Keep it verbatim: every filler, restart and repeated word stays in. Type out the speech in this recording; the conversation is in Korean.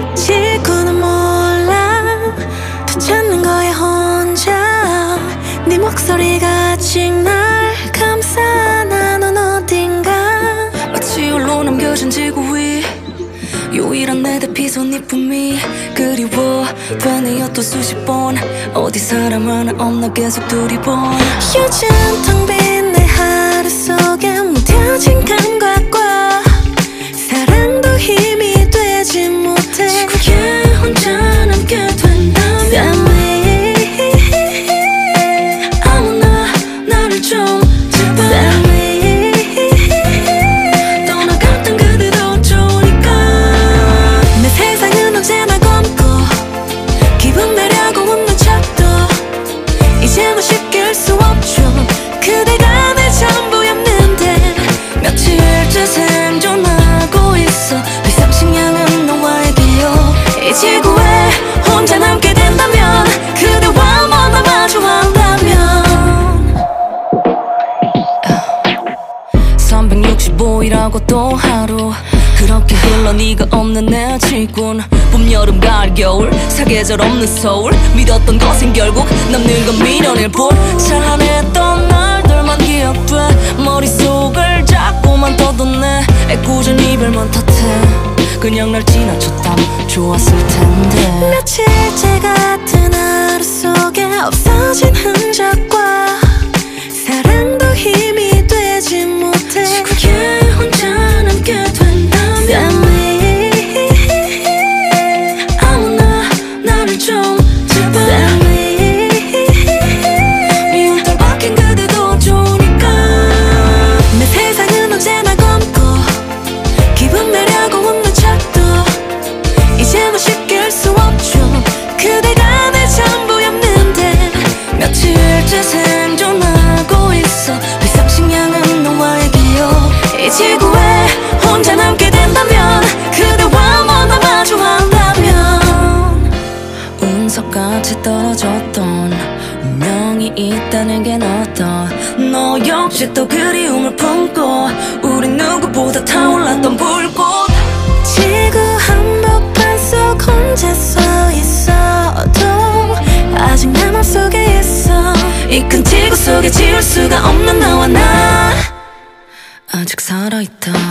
지구는 몰라 또 찾는 거야 혼자 네 목소리가 아직 날 감싸 넌 어딘가 마치 홀로 남겨진 지구 위 유일한 내 대피선 네 품이 그리워 되뇌어 또 수십 번 어디 사람 하나 없나 계속 두리번 요즘 텅 빈 내 하루 속에 무뎌진 감각과 사랑도 힘이 되지 못해 지구에 혼자 남게 된다면 아무나 나를 좀 제발 떠나갔던 그대도 좋으니까 내 세상은 언제나 검고 기분 내려고 웃는 척도 이제는 쉽게 할 수 없죠 그대가 내 전부였는데 며칠째 생존하고 있어 비상식량은 너와의 기억 이 지구에 혼자 남게 된다면 그대와 만나 마주한다면 삼백육십오 일하고 또 하루 그렇게 흘러 네가 없는 내 지구는 봄, 여름, 가을, 겨울 사계절 없는 서울 믿었던 것은 결국 남는 건 미련일 뿐 찬란했던 날들만 기억돼 머릿속을 자꾸만 떠도네 애꿎은 이별만 탓해 그냥 날 지나쳤다면 좋았을 텐데 며칠째 같은 하루 속에 없어진 흔적과 사랑도 힘이 되지 못해 지구에 혼자 남게 된다면 아무나 나를 좀 제발 미운 털 박힌 그대도 좋으니까 내 세상은 언제나 검고 기분 내려고 웃는 척도 이제는 쉽게 할 수 없죠 그대가 내 전부였는데 며칠째 생존하고 있어 비상식량은 너와의 기억 이 지구에 혼자 남게 된다면 그대와 만나 마주한다면 운석같이 떨어졌던 운명이 있다는 게 어떤 너 역시 또 그리움을 품고 우리 누구보다 타올랐던 불꽃 지구 한복판 속 혼자 서 있어도 아직 내 맘속에 있어 이 큰 지구 속에 지울 수가 없는 너와 나 아직 살아있다